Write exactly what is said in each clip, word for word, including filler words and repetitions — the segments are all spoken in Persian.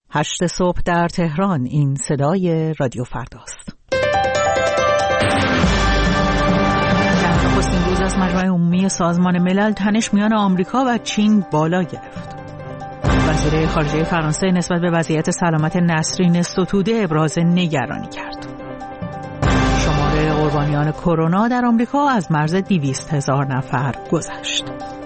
هشت صبح در تهران. این صدای رادیو فرداست. در نخستین روز از مجمع عمومی سازمان ملل تنش میان آمریکا و چین بالا گرفت. وزیر خارجه فرانسه نسبت به وضعیت سلامت نسرین ستوده ابراز نگرانی کرد. شمار قربانیان کرونا در آمریکا از مرز دویست هزار نفر گذشت.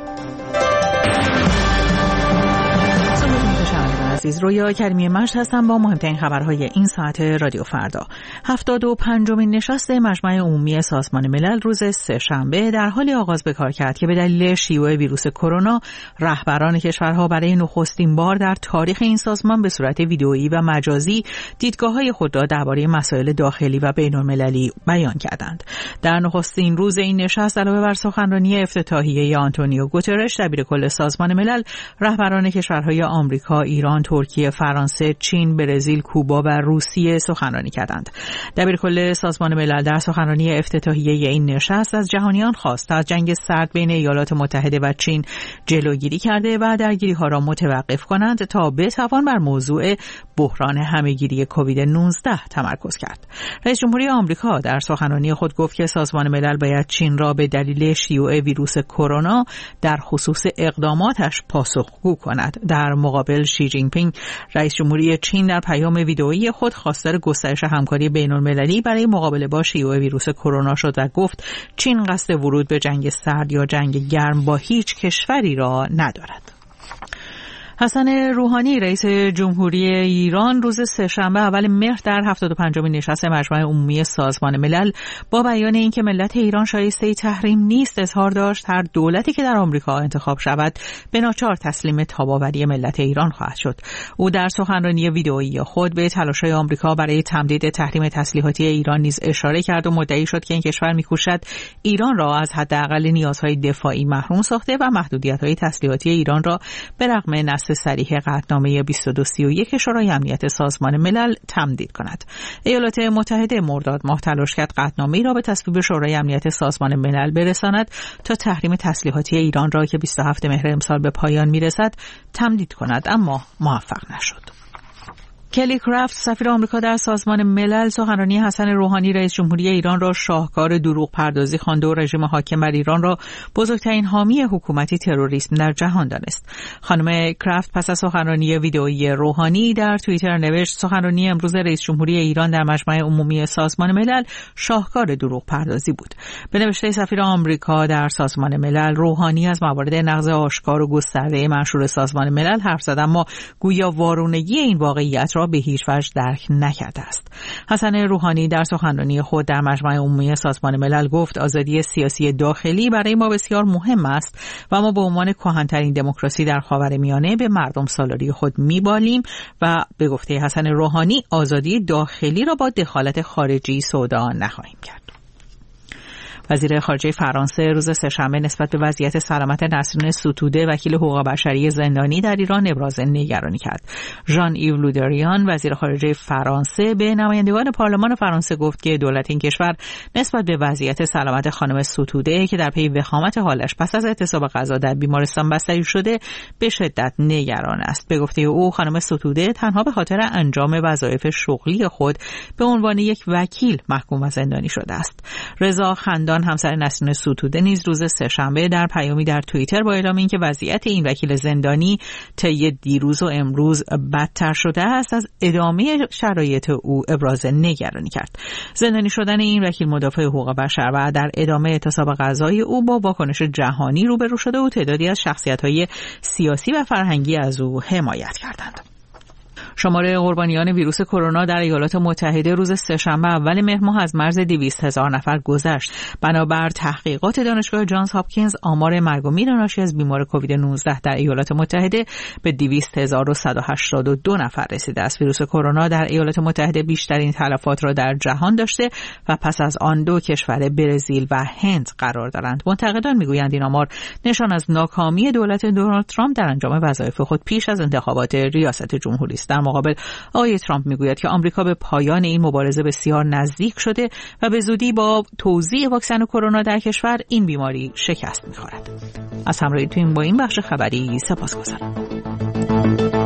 عزیز، رویا کریمی مشت هستم با مهمترین خبرهای این ساعت رادیو فردا. هفتاد و پنجمین نشست مجمع عمومی سازمان ملل روز سه‌شنبه در حالی آغاز به کار کرد که به دلیل شیوع ویروس کرونا رهبران کشورها برای نخستین بار در تاریخ این سازمان به صورت ویدئویی و مجازی دیدگاه‌های خود را درباره مسائل داخلی و بین‌المللی بیان کردند. در نخستین روز این نشست علاوه بر سخنرانی افتتاحیه آنتونیو گوترش دبیرکل سازمان ملل، رهبران کشورهای آمریکا، ایران، ترکیه، فرانسه، چین، برزیل، کوبا و روسیه سخنرانی کردند. دبیرکل سازمان ملل در سخنرانی افتتاحیه این نشست از جهانیان خواست از جنگ سرد بین ایالات متحده و چین جلوگیری کرده و درگیری‌ها را متوقف کنند تا بتوان بر موضوع بحران همه‌گیری کووید نوزده تمرکز کرد. رئیس جمهوری آمریکا در سخنرانی خود گفت که سازمان ملل باید چین را به دلیل شیوع ویروس کرونا در خصوص اقداماتش پاسخگو کند. در مقابل شی جین پینگ رئیس جمهوری چین در پیام ویدئویی خود خواستار گسترش همکاری بین‌المللی برای مقابله با شیوع ویروس کرونا شد و گفت چین قصد ورود به جنگ سرد یا جنگ گرم با هیچ کشوری را ندارد. حسن روحانی رئیس جمهوری ایران روز سه‌شنبه اول مهر در هفتاد و پنجمین نشست مجمع عمومی سازمان ملل با بیان اینکه ملت ایران شایسته تحریم نیست اظهار داشت هر دولتی که در آمریکا انتخاب شود به ناچار تسلیم تاب‌آوری ملت ایران خواهد شد. او در سخنرانی ویدئویی خود به تلاش‌های آمریکا برای تمدید تحریم تسلیحاتی ایران نیز اشاره کرد و مدعی شد که این کشور می‌کوشد ایران را از حداقل نیازهای دفاعی محروم ساخته و محدودیت‌های تسلیحاتی ایران را به رغم نص صریح قطعنامه بیست و دو سی و یک شورای امنیت سازمان ملل تمدید کند. ایالات متحده مرداد ماه تلاش کرد قطعنامه‌ای را به تصویب شورای امنیت سازمان ملل برساند تا تحریم تسلیحاتی ایران را که بیست و هفتم مهر امسال به پایان میرسد تمدید کند، اما موفق نشد. کلی کرافت سفیر آمریکا در سازمان ملل سخنرانی حسن روحانی رئیس جمهوری ایران را شاهکار دروغ پردازی خواند و رژیم حاکم بر ایران را بزرگترین حامی حکومتی تروریسم در جهان دانست. خانم کرافت پس از سخنرانی ویدئویی روحانی در توییتر نوشت سخنرانی امروز رئیس جمهوری ایران در مجمع عمومی سازمان ملل شاهکار دروغ پردازی بود. به نوشته سفیر آمریکا در سازمان ملل، روحانی از موارد نقض آشکار و گسترده منشور سازمان ملل حرف زد، اما گویا وارونگی این واقعیت به هیچ وجه درک نکرده است. حسن روحانی در سخنرانی خود در مجمع عمومی سازمان ملل گفت آزادی سیاسی داخلی برای ما بسیار مهم است و ما به عنوان کهن‌ترین دموکراسی در خاورمیانه به مردم سالاری خود میبالیم و به گفته حسن روحانی آزادی داخلی را با دخالت خارجی سودا نخواهیم کرد. وزیر خارجه فرانسه روز سه‌شنبه نسبت به وضعیت سلامت نسرین ستوده وکیل حقوق بشری زندانی در ایران ابراز نگرانی کرد. ژان ایو لودریان وزیر خارجه فرانسه به نمایندگان پارلمان فرانسه گفت که دولت این کشور نسبت به وضعیت سلامت خانم ستوده که در پی وخامت حالش پس از اعتصاب غذا در بیمارستان بستری شده به شدت نگران است. به گفته او خانم ستوده تنها به خاطر انجام وظایف شغلی خود به عنوان یک وکیل محکوم و زندانی شده است. رضا خندان همسر نسرین ستوده نیز روز سه‌شنبه در پیامی در توییتر با اعلام اینکه وضعیت این وکیل زندانی طی دیروز و امروز بدتر شده است از ادامه شرایط او ابراز نگرانی کرد. زندانی شدن این وکیل مدافع حقوق بشر و در ادامه اعتصاب غذایی او با واکنش جهانی روبرو شده و تعدادی از شخصیت‌های سیاسی و فرهنگی از او حمایت کردند. شمار قربانیان ویروس کرونا در ایالات متحده روز سه‌شنبه اول مهر ماه از مرز دویست هزار نفر گذشت. بنابر تحقیقات دانشگاه جانز هاپکینز آمار مرگ و میر ناشی از بیماری کووید نوزده در ایالات متحده به دویست هزار و صد و هشتاد و دو نفر رسیده است. ویروس کرونا در ایالات متحده بیشترین تلفات را در جهان داشته و پس از آن دو کشور برزیل و هند قرار دارند. منتقدان میگویند این آمار نشان از ناکامی دولت دونالد ترامپ در انجام وظایف خود پیش از انتخابات ریاست جمهوری است. در مقابل آقای ترامپ میگوید که آمریکا به پایان این مبارزه بسیار نزدیک شده و به زودی با توزیع واکسن کرونا در کشور این بیماری شکست می‌خورد. از همراهیتون با این بخش خبری سپاسگزارم.